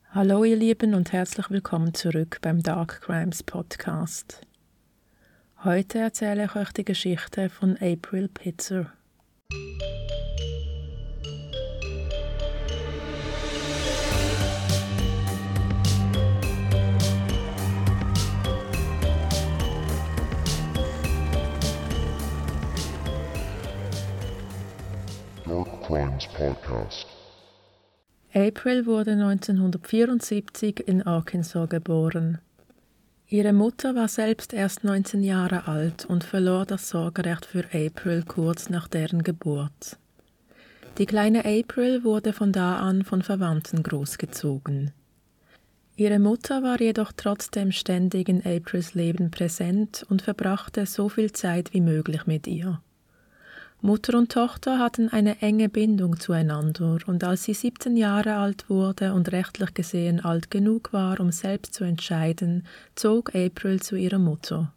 Hallo ihr Lieben und herzlich willkommen zurück beim Dark Crimes Podcast. Heute erzähle ich euch die Geschichte von April Pitzer. Dark Crimes Podcast. April wurde 1974 in Arkansas geboren. Ihre Mutter war selbst erst 19 Jahre alt und verlor das Sorgerecht für April kurz nach deren Geburt. Die kleine April wurde von da an von Verwandten großgezogen. Ihre Mutter war jedoch trotzdem ständig in Aprils Leben präsent und verbrachte so viel Zeit wie möglich mit ihr. Mutter und Tochter hatten eine enge Bindung zueinander und als sie 17 Jahre alt wurde und rechtlich gesehen alt genug war, um selbst zu entscheiden, zog April zu ihrer Mutter.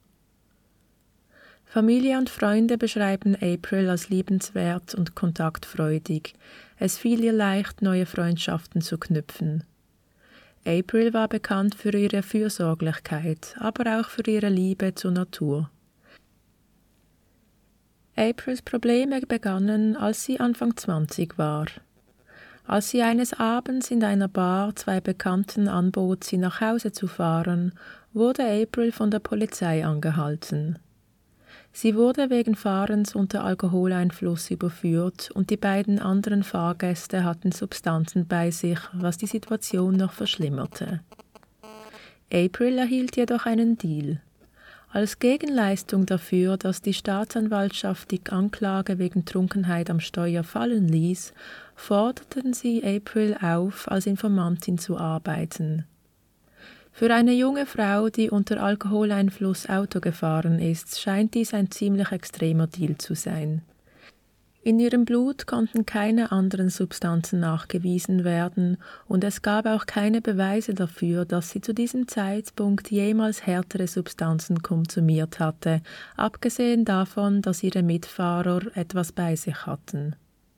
Familie und Freunde beschreiben April als liebenswert und kontaktfreudig. Es fiel ihr leicht, neue Freundschaften zu knüpfen. April war bekannt für ihre Fürsorglichkeit, aber auch für ihre Liebe zur Natur. Aprils Probleme begannen, als sie Anfang 20 war. Als sie eines Abends in einer Bar zwei Bekannten anbot, sie nach Hause zu fahren, wurde April von der Polizei angehalten. Sie wurde wegen Fahrens unter Alkoholeinfluss überführt und die beiden anderen Fahrgäste hatten Substanzen bei sich, was die Situation noch verschlimmerte. April erhielt jedoch einen Deal. Als Gegenleistung dafür, dass die Staatsanwaltschaft die Anklage wegen Trunkenheit am Steuer fallen ließ, forderten sie April auf, als Informantin zu arbeiten. Für eine junge Frau, die unter Alkoholeinfluss Auto gefahren ist, scheint dies ein ziemlich extremer Deal zu sein. In ihrem Blut konnten keine anderen Substanzen nachgewiesen werden und es gab auch keine Beweise dafür, dass sie zu diesem Zeitpunkt jemals härtere Substanzen konsumiert hatte, abgesehen davon, dass ihre Mitfahrer etwas bei sich hatten.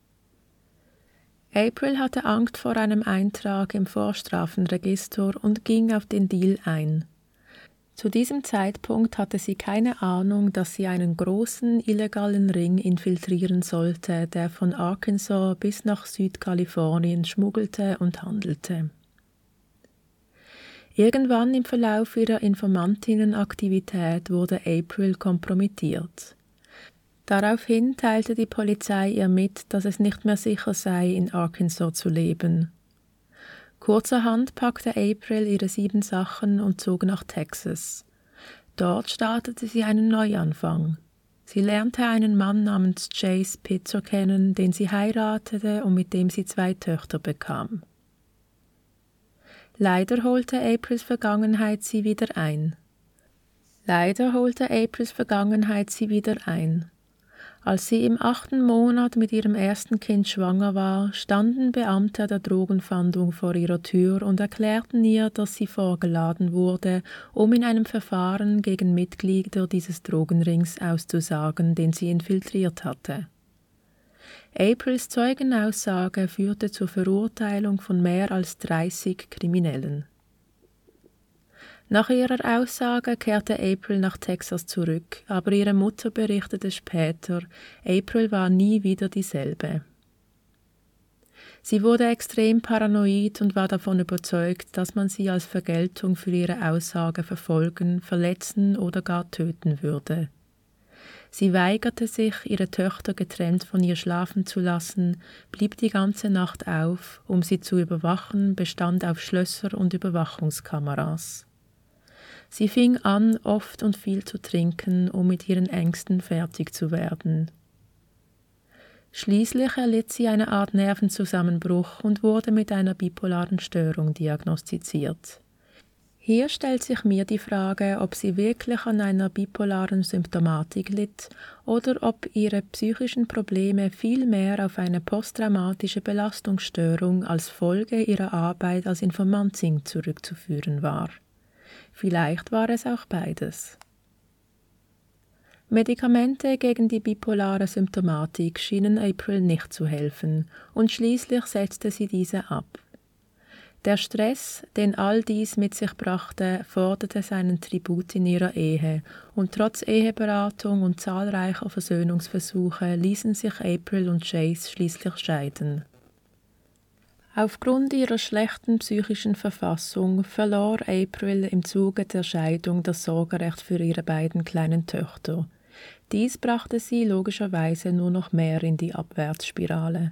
April hatte Angst vor einem Eintrag im Vorstrafenregister und ging auf den Deal ein. Zu diesem Zeitpunkt hatte sie keine Ahnung, dass sie einen großen illegalen Ring infiltrieren sollte, der von Arkansas bis nach Südkalifornien schmuggelte und handelte. Irgendwann im Verlauf ihrer Informantinnenaktivität wurde April kompromittiert. Daraufhin teilte die Polizei ihr mit, dass es nicht mehr sicher sei, in Arkansas zu leben. Kurzerhand packte April ihre 7 Sachen und zog nach Texas. Dort startete sie einen Neuanfang. Sie lernte einen Mann namens Chase Pitzer kennen, den sie heiratete und mit dem sie 2 Töchter bekam. Leider holte Aprils Vergangenheit sie wieder ein. Als sie im 8. Monat mit ihrem ersten Kind schwanger war, standen Beamte der Drogenfahndung vor ihrer Tür und erklärten ihr, dass sie vorgeladen wurde, um in einem Verfahren gegen Mitglieder dieses Drogenrings auszusagen, den sie infiltriert hatte. Aprils Zeugenaussage führte zur Verurteilung von mehr als 30 Kriminellen. Nach ihrer Aussage kehrte April nach Texas zurück, aber ihre Mutter berichtete später, April war nie wieder dieselbe. Sie wurde extrem paranoid und war davon überzeugt, dass man sie als Vergeltung für ihre Aussage verfolgen, verletzen oder gar töten würde. Sie weigerte sich, ihre Töchter getrennt von ihr schlafen zu lassen, blieb die ganze Nacht auf, um sie zu überwachen, bestand auf Schlösser und Überwachungskameras. Sie fing an, oft und viel zu trinken, um mit ihren Ängsten fertig zu werden. Schließlich erlitt sie eine Art Nervenzusammenbruch und wurde mit einer bipolaren Störung diagnostiziert. Hier stellt sich mir die Frage, ob sie wirklich an einer bipolaren Symptomatik litt oder ob ihre psychischen Probleme viel mehr auf eine posttraumatische Belastungsstörung als Folge ihrer Arbeit als Informantin zurückzuführen war. Vielleicht war es auch beides. Medikamente gegen die bipolare Symptomatik schienen April nicht zu helfen und schließlich setzte sie diese ab. Der Stress, den all dies mit sich brachte, forderte seinen Tribut in ihrer Ehe, und trotz Eheberatung und zahlreicher Versöhnungsversuche ließen sich April und Chase schließlich scheiden. Aufgrund ihrer schlechten psychischen Verfassung verlor April im Zuge der Scheidung das Sorgerecht für ihre beiden kleinen Töchter. Dies brachte sie logischerweise nur noch mehr in die Abwärtsspirale.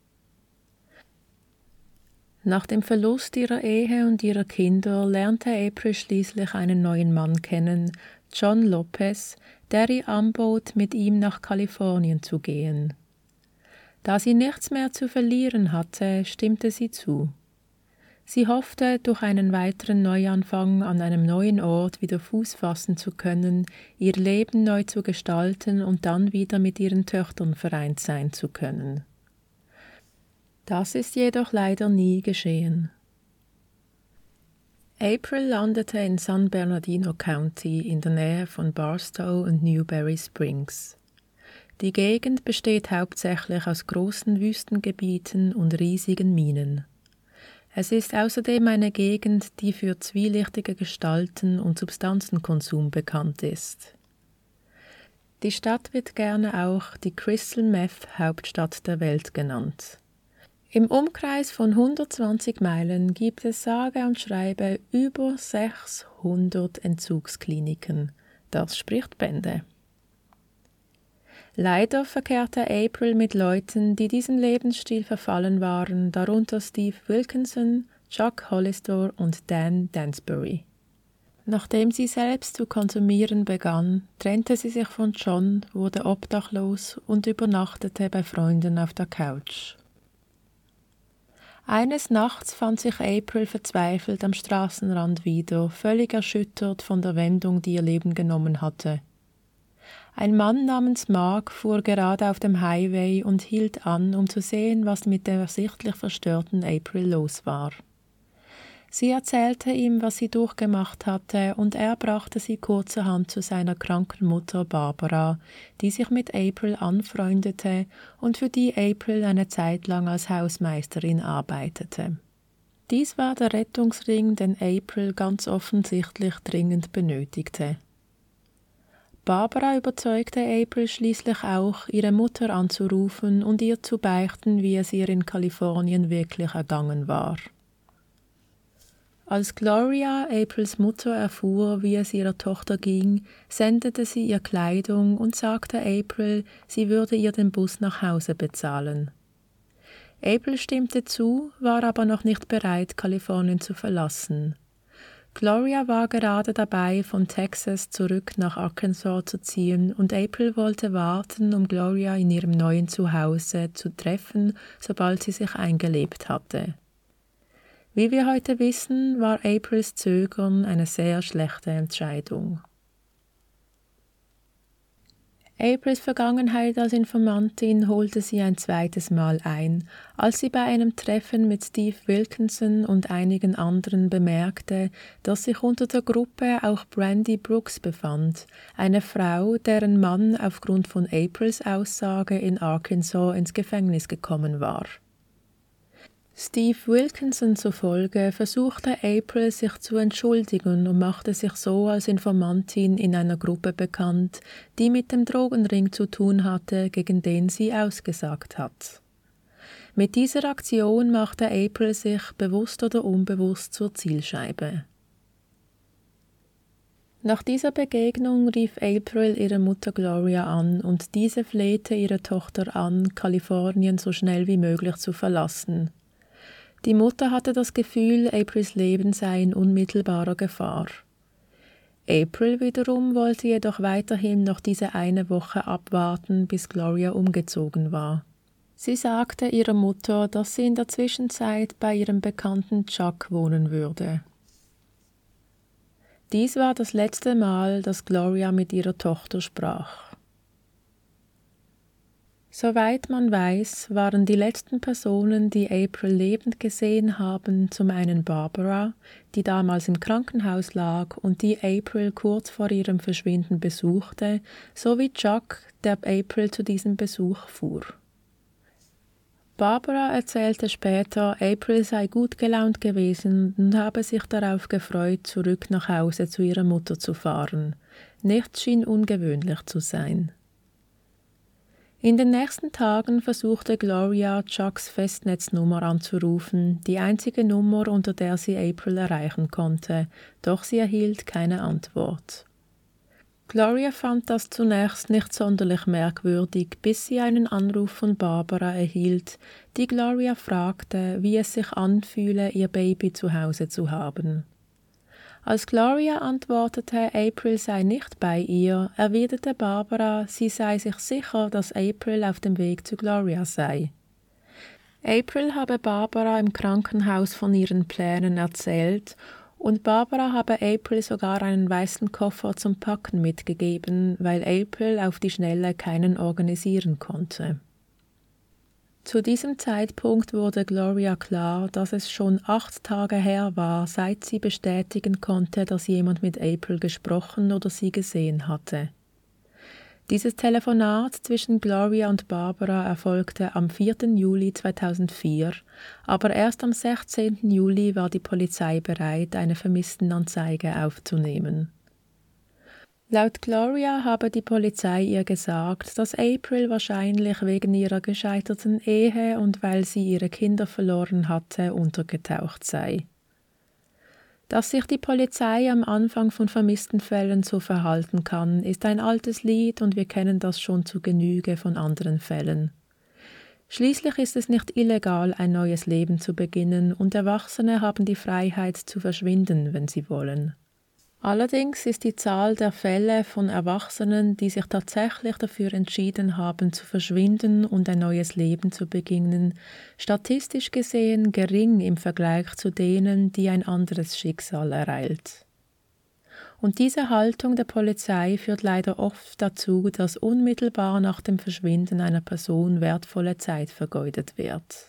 Nach dem Verlust ihrer Ehe und ihrer Kinder lernte April schließlich einen neuen Mann kennen, John Lopez, der ihr anbot, mit ihm nach Kalifornien zu gehen. Da sie nichts mehr zu verlieren hatte, stimmte sie zu. Sie hoffte, durch einen weiteren Neuanfang an einem neuen Ort wieder Fuß fassen zu können, ihr Leben neu zu gestalten und dann wieder mit ihren Töchtern vereint sein zu können. Das ist jedoch leider nie geschehen. April landete in San Bernardino County in der Nähe von Barstow und Newberry Springs. Die Gegend besteht hauptsächlich aus großen Wüstengebieten und riesigen Minen. Es ist außerdem eine Gegend, die für zwielichtige Gestalten und Substanzenkonsum bekannt ist. Die Stadt wird gerne auch die Crystal Meth Hauptstadt der Welt genannt. Im Umkreis von 120 Meilen gibt es sage und schreibe über 600 Entzugskliniken. Das spricht Bände. Leider verkehrte April mit Leuten, die diesem Lebensstil verfallen waren, darunter Steve Wilkinson, Chuck Hollister und Dan Dansbury. Nachdem sie selbst zu konsumieren begann, trennte sie sich von John, wurde obdachlos und übernachtete bei Freunden auf der Couch. Eines Nachts fand sich April verzweifelt am Straßenrand wieder, völlig erschüttert von der Wendung, die ihr Leben genommen hatte. Ein Mann namens Mark fuhr gerade auf dem Highway und hielt an, um zu sehen, was mit der sichtlich verstörten April los war. Sie erzählte ihm, was sie durchgemacht hatte, und er brachte sie kurzerhand zu seiner kranken Mutter Barbara, die sich mit April anfreundete und für die April eine Zeit lang als Hausmeisterin arbeitete. Dies war der Rettungsring, den April ganz offensichtlich dringend benötigte. Barbara überzeugte April schließlich auch, ihre Mutter anzurufen und ihr zu beichten, wie es ihr in Kalifornien wirklich ergangen war. Als Gloria, Aprils Mutter, erfuhr, wie es ihrer Tochter ging, sendete sie ihr Kleidung und sagte April, sie würde ihr den Bus nach Hause bezahlen. April stimmte zu, war aber noch nicht bereit, Kalifornien zu verlassen. Gloria war gerade dabei, von Texas zurück nach Arkansas zu ziehen, und April wollte warten, um Gloria in ihrem neuen Zuhause zu treffen, sobald sie sich eingelebt hatte. Wie wir heute wissen, war Aprils Zögern eine sehr schlechte Entscheidung. Aprils Vergangenheit als Informantin holte sie ein zweites Mal ein, als sie bei einem Treffen mit Steve Wilkinson und einigen anderen bemerkte, dass sich unter der Gruppe auch Brandy Brooks befand, eine Frau, deren Mann aufgrund von Aprils Aussage in Arkansas ins Gefängnis gekommen war. Steve Wilkinson zufolge versuchte April, sich zu entschuldigen und machte sich so als Informantin in einer Gruppe bekannt, die mit dem Drogenring zu tun hatte, gegen den sie ausgesagt hat. Mit dieser Aktion machte April sich bewusst oder unbewusst zur Zielscheibe. Nach dieser Begegnung rief April ihre Mutter Gloria an und diese flehte ihre Tochter an, Kalifornien so schnell wie möglich zu verlassen. Die Mutter hatte das Gefühl, Aprils Leben sei in unmittelbarer Gefahr. April wiederum wollte jedoch weiterhin noch diese eine Woche abwarten, bis Gloria umgezogen war. Sie sagte ihrer Mutter, dass sie in der Zwischenzeit bei ihrem Bekannten Chuck wohnen würde. Dies war das letzte Mal, dass Gloria mit ihrer Tochter sprach. Soweit man weiß, waren die letzten Personen, die April lebend gesehen haben, zum einen Barbara, die damals im Krankenhaus lag und die April kurz vor ihrem Verschwinden besuchte, sowie Chuck, der April zu diesem Besuch fuhr. Barbara erzählte später, April sei gut gelaunt gewesen und habe sich darauf gefreut, zurück nach Hause zu ihrer Mutter zu fahren. Nichts schien ungewöhnlich zu sein. In den nächsten Tagen versuchte Gloria, Chucks Festnetznummer anzurufen, die einzige Nummer, unter der sie April erreichen konnte, doch sie erhielt keine Antwort. Gloria fand das zunächst nicht sonderlich merkwürdig, bis sie einen Anruf von Barbara erhielt, die Gloria fragte, wie es sich anfühle, ihr Baby zu Hause zu haben. Als Gloria antwortete, April sei nicht bei ihr, erwiderte Barbara, sie sei sich sicher, dass April auf dem Weg zu Gloria sei. April habe Barbara im Krankenhaus von ihren Plänen erzählt und Barbara habe April sogar einen weißen Koffer zum Packen mitgegeben, weil April auf die Schnelle keinen organisieren konnte. Zu diesem Zeitpunkt wurde Gloria klar, dass es schon 8 Tage her war, seit sie bestätigen konnte, dass jemand mit April gesprochen oder sie gesehen hatte. Dieses Telefonat zwischen Gloria und Barbara erfolgte am 4. Juli 2004, aber erst am 16. Juli war die Polizei bereit, eine Vermisstenanzeige aufzunehmen. Laut Gloria habe die Polizei ihr gesagt, dass April wahrscheinlich wegen ihrer gescheiterten Ehe und weil sie ihre Kinder verloren hatte, untergetaucht sei. Dass sich die Polizei am Anfang von vermissten Fällen so verhalten kann, ist ein altes Lied und wir kennen das schon zu Genüge von anderen Fällen. Schließlich ist es nicht illegal, ein neues Leben zu beginnen und Erwachsene haben die Freiheit zu verschwinden, wenn sie wollen. Allerdings ist die Zahl der Fälle von Erwachsenen, die sich tatsächlich dafür entschieden haben, zu verschwinden und ein neues Leben zu beginnen, statistisch gesehen gering im Vergleich zu denen, die ein anderes Schicksal ereilt. Und diese Haltung der Polizei führt leider oft dazu, dass unmittelbar nach dem Verschwinden einer Person wertvolle Zeit vergeudet wird.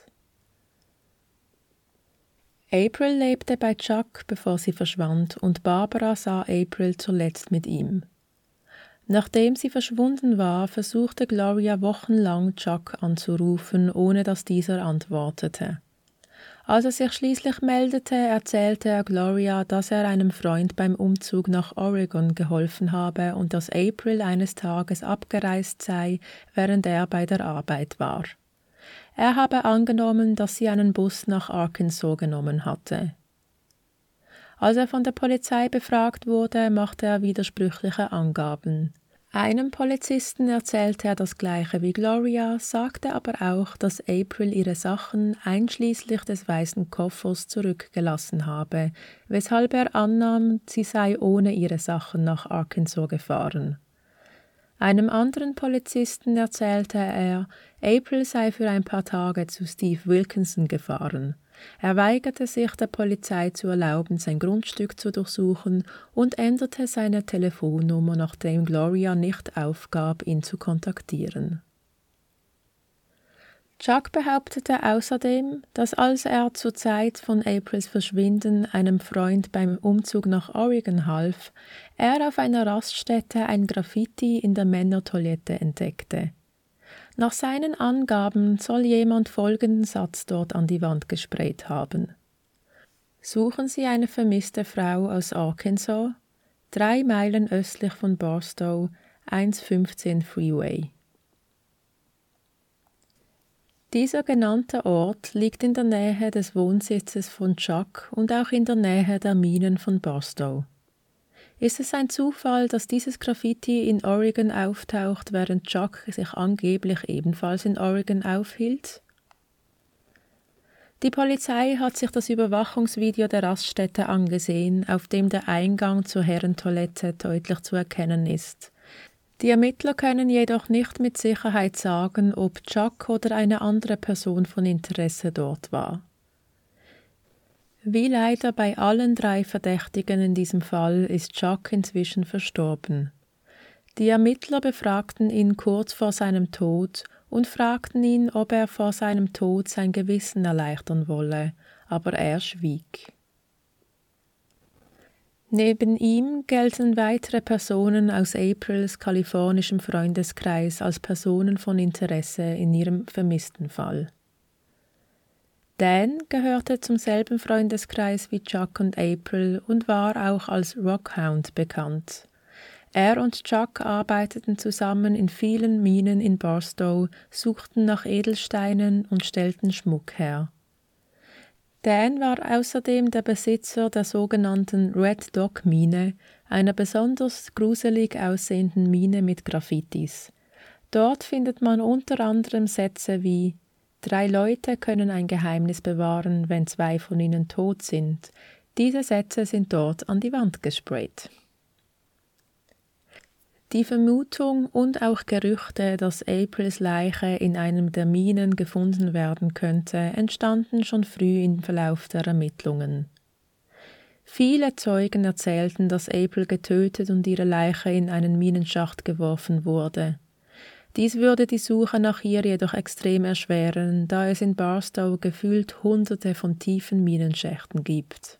April lebte bei Chuck, bevor sie verschwand, und Barbara sah April zuletzt mit ihm. Nachdem sie verschwunden war, versuchte Gloria wochenlang Chuck anzurufen, ohne dass dieser antwortete. Als er sich schließlich meldete, erzählte er Gloria, dass er einem Freund beim Umzug nach Oregon geholfen habe und dass April eines Tages abgereist sei, während er bei der Arbeit war. Er habe angenommen, dass sie einen Bus nach Arkansas genommen hatte. Als er von der Polizei befragt wurde, machte er widersprüchliche Angaben. Einem Polizisten erzählte er das Gleiche wie Gloria, sagte aber auch, dass April ihre Sachen einschließlich des weißen Koffers zurückgelassen habe, weshalb er annahm, sie sei ohne ihre Sachen nach Arkansas gefahren. Einem anderen Polizisten erzählte er, April sei für ein paar Tage zu Steve Wilkinson gefahren. Er weigerte sich, der Polizei zu erlauben, sein Grundstück zu durchsuchen und änderte seine Telefonnummer, nachdem Gloria nicht aufgab, ihn zu kontaktieren. Chuck behauptete außerdem, dass als er zur Zeit von Aprils Verschwinden einem Freund beim Umzug nach Oregon half, er auf einer Raststätte ein Graffiti in der Männertoilette entdeckte. Nach seinen Angaben soll jemand folgenden Satz dort an die Wand gesprayt haben. Suchen Sie eine vermisste Frau aus Arkansas, 3 Meilen östlich von Barstow, 115 Freeway. Dieser genannte Ort liegt in der Nähe des Wohnsitzes von Chuck und auch in der Nähe der Minen von Barstow. Ist es ein Zufall, dass dieses Graffiti in Oregon auftaucht, während Chuck sich angeblich ebenfalls in Oregon aufhielt? Die Polizei hat sich das Überwachungsvideo der Raststätte angesehen, auf dem der Eingang zur Herrentoilette deutlich zu erkennen ist. Die Ermittler können jedoch nicht mit Sicherheit sagen, ob Chuck oder eine andere Person von Interesse dort war. Wie leider bei allen 3 Verdächtigen in diesem Fall ist Chuck inzwischen verstorben. Die Ermittler befragten ihn kurz vor seinem Tod und fragten ihn, ob er vor seinem Tod sein Gewissen erleichtern wolle, aber er schwieg. Neben ihm gelten weitere Personen aus Aprils kalifornischem Freundeskreis als Personen von Interesse in ihrem vermissten Fall. Dan gehörte zum selben Freundeskreis wie Chuck und April und war auch als Rockhound bekannt. Er und Chuck arbeiteten zusammen in vielen Minen in Barstow, suchten nach Edelsteinen und stellten Schmuck her. Dan war außerdem der Besitzer der sogenannten Red Dog Mine, einer besonders gruselig aussehenden Mine mit Graffitis. Dort findet man unter anderem Sätze wie: 3 Leute können ein Geheimnis bewahren, wenn 2 von ihnen tot sind. Diese Sätze sind dort an die Wand gesprayt. Die Vermutung und auch Gerüchte, dass Aprils Leiche in einem der Minen gefunden werden könnte, entstanden schon früh im Verlauf der Ermittlungen. Viele Zeugen erzählten, dass April getötet und ihre Leiche in einen Minenschacht geworfen wurde. Dies würde die Suche nach ihr jedoch extrem erschweren, da es in Barstow gefühlt Hunderte von tiefen Minenschächten gibt.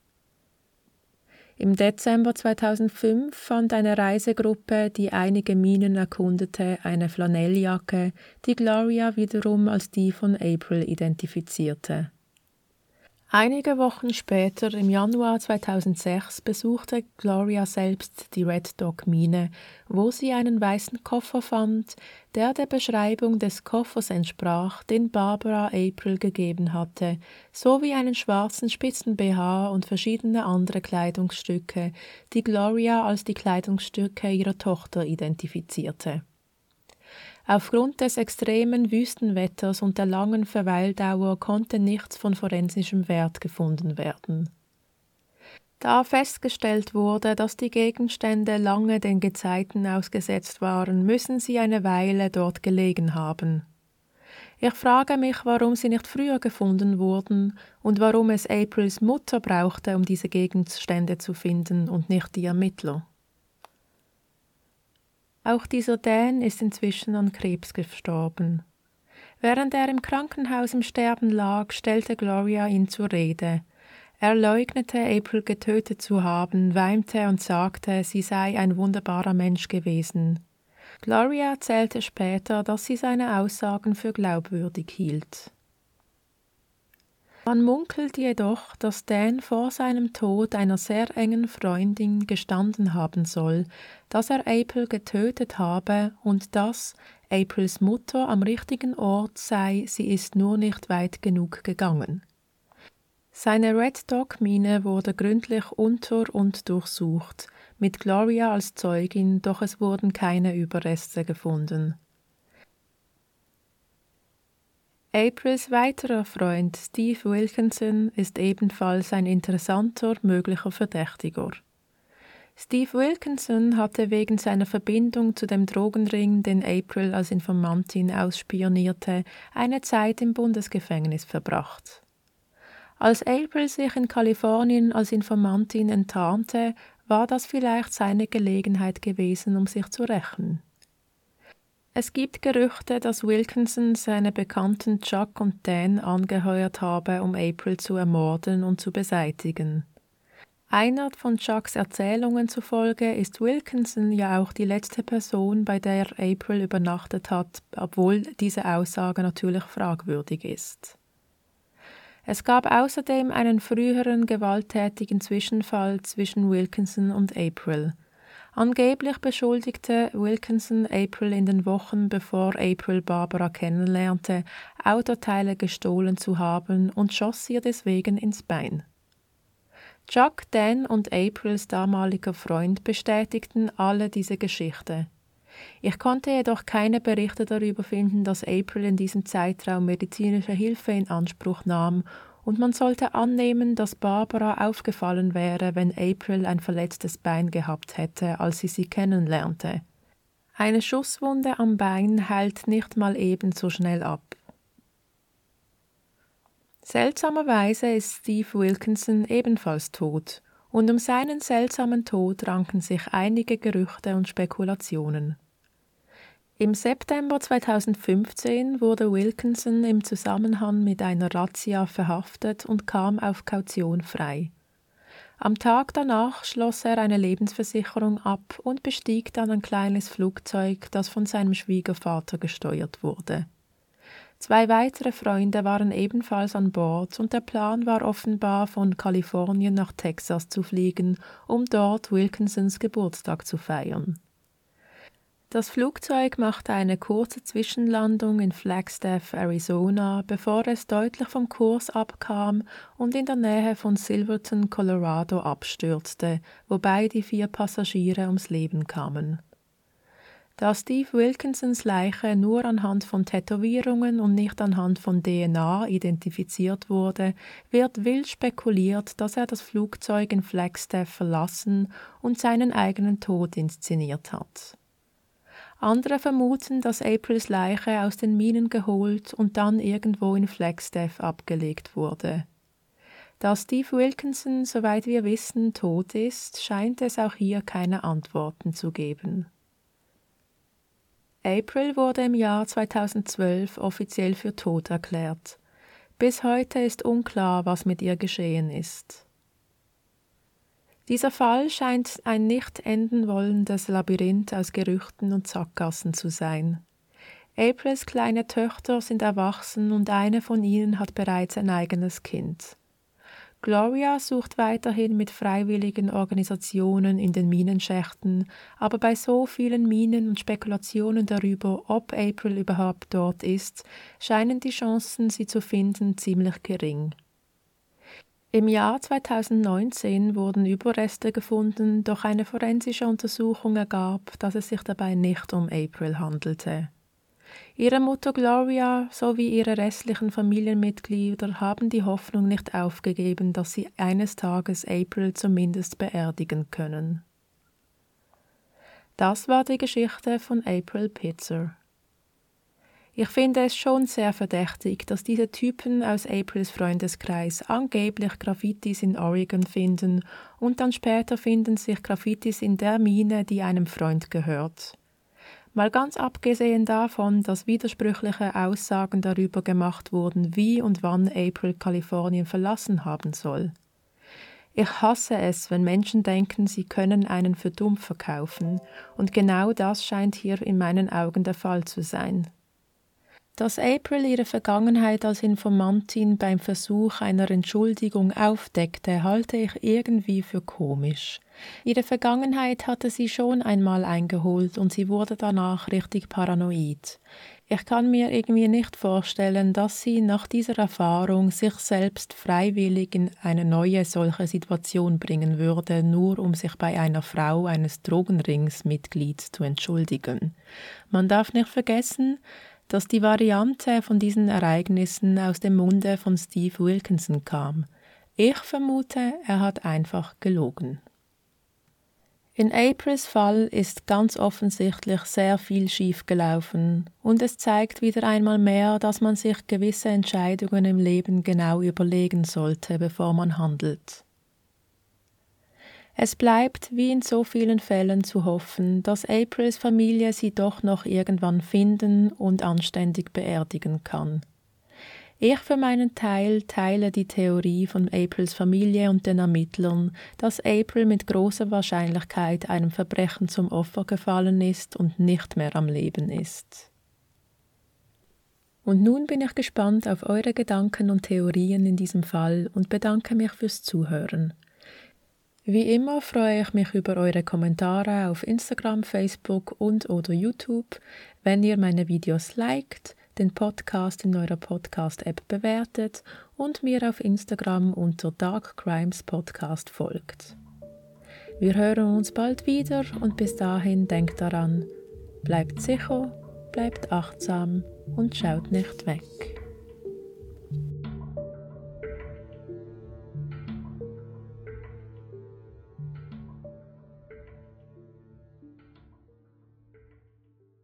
Im Dezember 2005 fand eine Reisegruppe, die einige Minen erkundete, eine Flanelljacke, die Gloria wiederum als die von April identifizierte. Einige Wochen später, im Januar 2006, besuchte Gloria selbst die Red Dog Mine, wo sie einen weißen Koffer fand, der der Beschreibung des Koffers entsprach, den Barbara April gegeben hatte, sowie einen schwarzen Spitzen-BH und verschiedene andere Kleidungsstücke, die Gloria als die Kleidungsstücke ihrer Tochter identifizierte. Aufgrund des extremen Wüstenwetters und der langen Verweildauer konnte nichts von forensischem Wert gefunden werden. Da festgestellt wurde, dass die Gegenstände lange den Gezeiten ausgesetzt waren, müssen sie eine Weile dort gelegen haben. Ich frage mich, warum sie nicht früher gefunden wurden und warum es Aprils Mutter brauchte, um diese Gegenstände zu finden und nicht die Ermittler. Auch dieser Dan ist inzwischen an Krebs gestorben. Während er im Krankenhaus im Sterben lag, stellte Gloria ihn zur Rede. Er leugnete, April getötet zu haben, weinte und sagte, sie sei ein wunderbarer Mensch gewesen. Gloria erzählte später, dass sie seine Aussagen für glaubwürdig hielt. Man munkelt jedoch, dass Dan vor seinem Tod einer sehr engen Freundin gestanden haben soll, dass er April getötet habe und dass Aprils Mutter am richtigen Ort sei, sie ist nur nicht weit genug gegangen. Seine Red Dog Mine wurde gründlich unter- und durchsucht, mit Gloria als Zeugin, doch es wurden keine Überreste gefunden. Aprils weiterer Freund Steve Wilkinson ist ebenfalls ein interessanter möglicher Verdächtiger. Steve Wilkinson hatte wegen seiner Verbindung zu dem Drogenring, den April als Informantin ausspionierte, eine Zeit im Bundesgefängnis verbracht. Als April sich in Kalifornien als Informantin enttarnte, war das vielleicht seine Gelegenheit gewesen, um sich zu rächen. Es gibt Gerüchte, dass Wilkinson seine Bekannten Chuck und Dan angeheuert habe, um April zu ermorden und zu beseitigen. Einer von Chucks Erzählungen zufolge ist Wilkinson ja auch die letzte Person, bei der April übernachtet hat, obwohl diese Aussage natürlich fragwürdig ist. Es gab außerdem einen früheren gewalttätigen Zwischenfall zwischen Wilkinson und April. Angeblich beschuldigte Wilkinson April in den Wochen, bevor April Barbara kennenlernte, Autoteile gestohlen zu haben und schoss ihr deswegen ins Bein. Chuck, Dan und Aprils damaliger Freund bestätigten alle diese Geschichte. Ich konnte jedoch keine Berichte darüber finden, dass April in diesem Zeitraum medizinische Hilfe in Anspruch nahm, und man sollte annehmen, dass Barbara aufgefallen wäre, wenn April ein verletztes Bein gehabt hätte, als sie kennenlernte. Eine Schusswunde am Bein heilt nicht mal ebenso schnell ab. Seltsamerweise ist Steve Wilkinson ebenfalls tot, und um seinen seltsamen Tod ranken sich einige Gerüchte und Spekulationen. Im September 2015 wurde Wilkinson im Zusammenhang mit einer Razzia verhaftet und kam auf Kaution frei. Am Tag danach schloss er eine Lebensversicherung ab und bestieg dann ein kleines Flugzeug, das von seinem Schwiegervater gesteuert wurde. 2 weitere Freunde waren ebenfalls an Bord und der Plan war offenbar, von Kalifornien nach Texas zu fliegen, um dort Wilkinsons Geburtstag zu feiern. Das Flugzeug machte eine kurze Zwischenlandung in Flagstaff, Arizona, bevor es deutlich vom Kurs abkam und in der Nähe von Silverton, Colorado, abstürzte, wobei die 4 Passagiere ums Leben kamen. Da Steve Wilkinsons Leiche nur anhand von Tätowierungen und nicht anhand von DNA identifiziert wurde, wird wild spekuliert, dass er das Flugzeug in Flagstaff verlassen und seinen eigenen Tod inszeniert hat. Andere vermuten, dass Aprils Leiche aus den Minen geholt und dann irgendwo in Flagstaff abgelegt wurde. Da Steve Wilkinson, soweit wir wissen, tot ist, scheint es auch hier keine Antworten zu geben. April wurde im Jahr 2012 offiziell für tot erklärt. Bis heute ist unklar, was mit ihr geschehen ist. Dieser Fall scheint ein nicht enden wollendes Labyrinth aus Gerüchten und Sackgassen zu sein. Aprils kleine Töchter sind erwachsen und eine von ihnen hat bereits ein eigenes Kind. Gloria sucht weiterhin mit freiwilligen Organisationen in den Minenschächten, aber bei so vielen Minen und Spekulationen darüber, ob April überhaupt dort ist, scheinen die Chancen, sie zu finden, ziemlich gering. Im Jahr 2019 wurden Überreste gefunden, doch eine forensische Untersuchung ergab, dass es sich dabei nicht um April handelte. Ihre Mutter Gloria sowie ihre restlichen Familienmitglieder haben die Hoffnung nicht aufgegeben, dass sie eines Tages April zumindest beerdigen können. Das war die Geschichte von April Pitzer. Ich finde es schon sehr verdächtig, dass diese Typen aus Aprils Freundeskreis angeblich Graffitis in Oregon finden und dann später finden sich Graffitis in der Mine, die einem Freund gehört. Mal ganz abgesehen davon, dass widersprüchliche Aussagen darüber gemacht wurden, wie und wann April Kalifornien verlassen haben soll. Ich hasse es, wenn Menschen denken, sie können einen für dumm verkaufen, und genau das scheint hier in meinen Augen der Fall zu sein. Dass April ihre Vergangenheit als Informantin beim Versuch einer Entschuldigung aufdeckte, halte ich irgendwie für komisch. Ihre Vergangenheit hatte sie schon einmal eingeholt und sie wurde danach richtig paranoid. Ich kann mir irgendwie nicht vorstellen, dass sie nach dieser Erfahrung sich selbst freiwillig in eine neue solche Situation bringen würde, nur um sich bei einer Frau eines Drogenringsmitglieds zu entschuldigen. Man darf nicht vergessen, dass die Variante von diesen Ereignissen aus dem Munde von Steve Wilkinson kam. Ich vermute, er hat einfach gelogen. In Aprils Fall ist ganz offensichtlich sehr viel schiefgelaufen und es zeigt wieder einmal mehr, dass man sich gewisse Entscheidungen im Leben genau überlegen sollte, bevor man handelt. Es bleibt, wie in so vielen Fällen, zu hoffen, dass Aprils Familie sie doch noch irgendwann finden und anständig beerdigen kann. Ich für meinen Teil teile die Theorie von Aprils Familie und den Ermittlern, dass April mit großer Wahrscheinlichkeit einem Verbrechen zum Opfer gefallen ist und nicht mehr am Leben ist. Und nun bin ich gespannt auf eure Gedanken und Theorien in diesem Fall und bedanke mich fürs Zuhören. Wie immer freue ich mich über eure Kommentare auf Instagram, Facebook und/oder YouTube, wenn ihr meine Videos liked, den Podcast in eurer Podcast-App bewertet und mir auf Instagram unter Dark Crimes Podcast folgt. Wir hören uns bald wieder und bis dahin denkt daran, bleibt sicher, bleibt achtsam und schaut nicht weg.